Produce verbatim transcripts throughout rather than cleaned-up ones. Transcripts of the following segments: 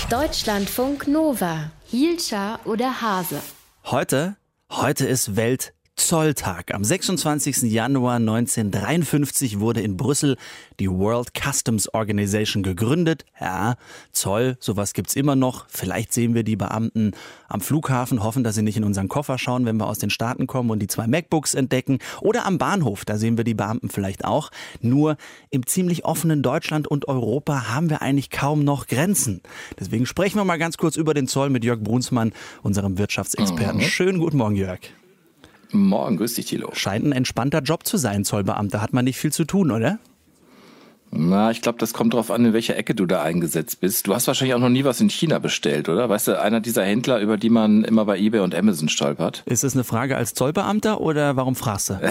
Deutschlandfunk Nova. Hielscher oder Hase? Heute, heute ist Weltzolltag. Am sechsundzwanzigsten Januar neunzehnhundertdreiundfünfzig wurde in Brüssel die World Customs Organization gegründet. Ja, Zoll, sowas gibt's immer noch. Vielleicht sehen wir die Beamten am Flughafen, hoffen, dass sie nicht in unseren Koffer schauen, wenn wir aus den Staaten kommen und die zwei MacBooks entdecken. Oder am Bahnhof, da sehen wir die Beamten vielleicht auch. Nur im ziemlich offenen Deutschland und Europa haben wir eigentlich kaum noch Grenzen. Deswegen sprechen wir mal ganz kurz über den Zoll mit Jörg Brunsmann, unserem Wirtschaftsexperten. Mhm. Schönen guten Morgen, Jörg. Morgen, grüß dich, Thilo. Scheint ein entspannter Job zu sein, Zollbeamter. Hat man nicht viel zu tun, oder? Na, ich glaube, das kommt drauf an, in welcher Ecke du da eingesetzt bist. Du hast wahrscheinlich auch noch nie was in China bestellt, oder? Weißt du, einer dieser Händler, über die man immer bei eBay und Amazon stolpert. Ist es eine Frage als Zollbeamter oder warum fragst du?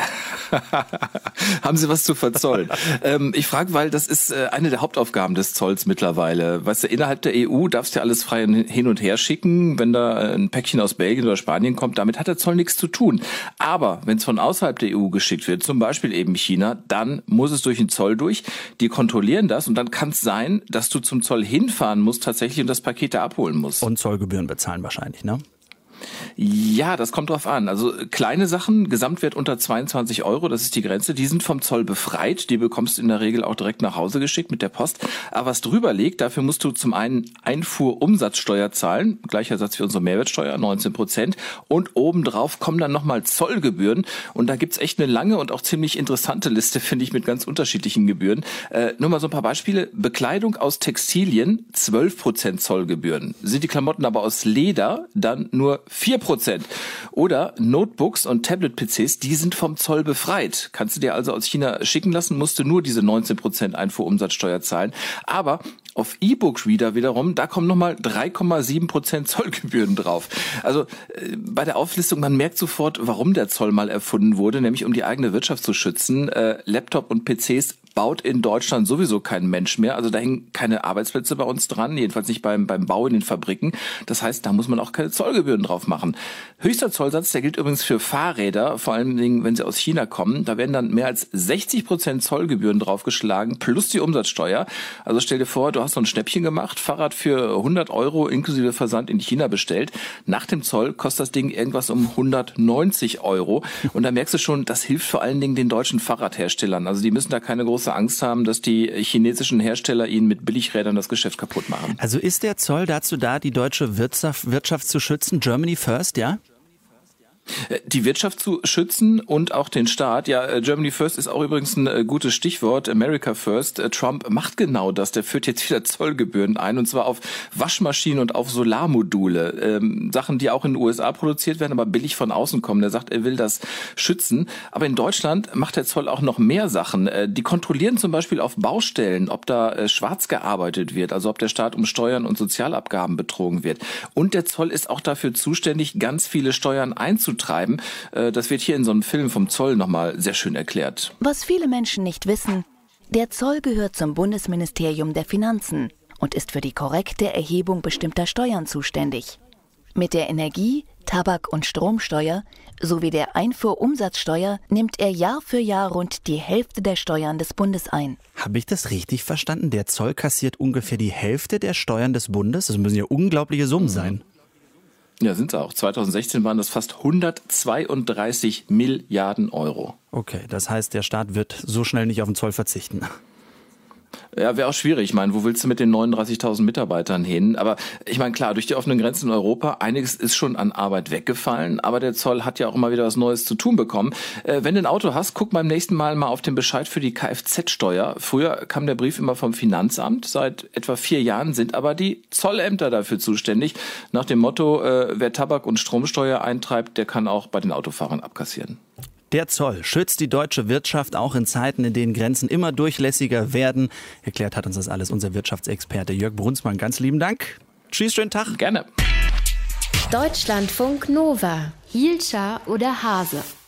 Haben Sie was zu verzollen? ähm, ich frage, weil das ist äh, eine der Hauptaufgaben des Zolls mittlerweile. Weißt du, innerhalb der E U darfst du ja alles frei hin und her schicken. Wenn da ein Päckchen aus Belgien oder Spanien kommt, damit hat der Zoll nichts zu tun. Aber wenn es von außerhalb der E U geschickt wird, zum Beispiel eben China, dann muss es durch den Zoll durch. Die kontrollieren das und dann kann es sein, dass du zum Zoll hinfahren musst tatsächlich und das Paket da abholen musst. Und Zollgebühren bezahlen wahrscheinlich, ne? Ja, das kommt drauf an. Also kleine Sachen, Gesamtwert unter zweiundzwanzig Euro, das ist die Grenze, die sind vom Zoll befreit. Die bekommst du in der Regel auch direkt nach Hause geschickt mit der Post. Aber was drüber liegt, dafür musst du zum einen Einfuhrumsatzsteuer zahlen, gleicher Satz wie unsere Mehrwertsteuer, neunzehn Prozent. Und obendrauf kommen dann nochmal Zollgebühren. Und da gibt's echt eine lange und auch ziemlich interessante Liste, finde ich, mit ganz unterschiedlichen Gebühren. Äh, nur mal so ein paar Beispiele. Bekleidung aus Textilien, zwölf Prozent Zollgebühren. Sind die Klamotten aber aus Leder, dann nur vier Prozent. Oder Notebooks und Tablet-P Cs, die sind vom Zoll befreit. Kannst du dir also aus China schicken lassen, musst du nur diese neunzehn Prozent Einfuhrumsatzsteuer zahlen. Aber auf E-Book-Reader wiederum, da kommen nochmal drei Komma sieben Prozent Zollgebühren drauf. Also äh, bei der Auflistung, man merkt sofort, warum der Zoll mal erfunden wurde, nämlich um die eigene Wirtschaft zu schützen. Äh, Laptop und P Cs baut in Deutschland sowieso kein Mensch mehr. Also da hängen keine Arbeitsplätze bei uns dran, jedenfalls nicht beim, beim Bau in den Fabriken. Das heißt, da muss man auch keine Zollgebühren drauf machen. Höchster Zollsatz, der gilt übrigens für Fahrräder, vor allen Dingen, wenn sie aus China kommen. Da werden dann mehr als sechzig Prozent Zollgebühren draufgeschlagen, plus die Umsatzsteuer. Also stell dir vor, du hast so ein Schnäppchen gemacht, Fahrrad für hundert Euro inklusive Versand in China bestellt. Nach dem Zoll kostet das Ding irgendwas um hundertneunzig Euro. Und da merkst du schon, das hilft vor allen Dingen den deutschen Fahrradherstellern. Also die müssen da keine große Angst haben, dass die chinesischen Hersteller ihnen mit Billigrädern das Geschäft kaputt machen. Also ist der Zoll dazu da, die deutsche Wirtschaft, Wirtschaft zu schützen? Germany first, ja? Die Wirtschaft zu schützen und auch den Staat. Ja, Germany First ist auch übrigens ein gutes Stichwort. America First. Trump macht genau das. Der führt jetzt wieder Zollgebühren ein, und zwar auf Waschmaschinen und auf Solarmodule. Ähm, Sachen, die auch in den U S A produziert werden, aber billig von außen kommen. Er sagt, er will das schützen. Aber in Deutschland macht der Zoll auch noch mehr Sachen. Äh, die kontrollieren zum Beispiel auf Baustellen, ob da äh, schwarz gearbeitet wird, also ob der Staat um Steuern und Sozialabgaben betrogen wird. Und der Zoll ist auch dafür zuständig, ganz viele Steuern einzutreiben. treiben. Das wird hier in so einem Film vom Zoll nochmal sehr schön erklärt. Was viele Menschen nicht wissen, der Zoll gehört zum Bundesministerium der Finanzen und ist für die korrekte Erhebung bestimmter Steuern zuständig. Mit der Energie-, Tabak- und Stromsteuer sowie der Einfuhrumsatzsteuer nimmt er Jahr für Jahr rund die Hälfte der Steuern des Bundes ein. Habe ich das richtig verstanden? Der Zoll kassiert ungefähr die Hälfte der Steuern des Bundes? Das müssen ja unglaubliche Summen sein. Ja, sind es auch. zweitausendsechzehn waren das fast hundertzweiunddreißig Milliarden Euro. Okay, das heißt, der Staat wird so schnell nicht auf den Zoll verzichten. Ja, wäre auch schwierig. Ich meine, wo willst du mit den neununddreißigtausend Mitarbeitern hin? Aber ich meine, klar, durch die offenen Grenzen in Europa, einiges ist schon an Arbeit weggefallen, aber der Zoll hat ja auch immer wieder was Neues zu tun bekommen. Äh, wenn du ein Auto hast, guck beim nächsten Mal mal auf den Bescheid für die Kfz-Steuer. Früher kam der Brief immer vom Finanzamt. Seit etwa vier Jahren sind aber die Zollämter dafür zuständig. Nach dem Motto, äh, wer Tabak- und Stromsteuer eintreibt, der kann auch bei den Autofahrern abkassieren. Der Zoll schützt die deutsche Wirtschaft auch in Zeiten, in denen Grenzen immer durchlässiger werden. Erklärt hat uns das alles unser Wirtschaftsexperte Jörg Brunsmann. Ganz lieben Dank. Tschüss, schönen Tag. Gerne. Deutschlandfunk Nova. Hielscher oder Hase?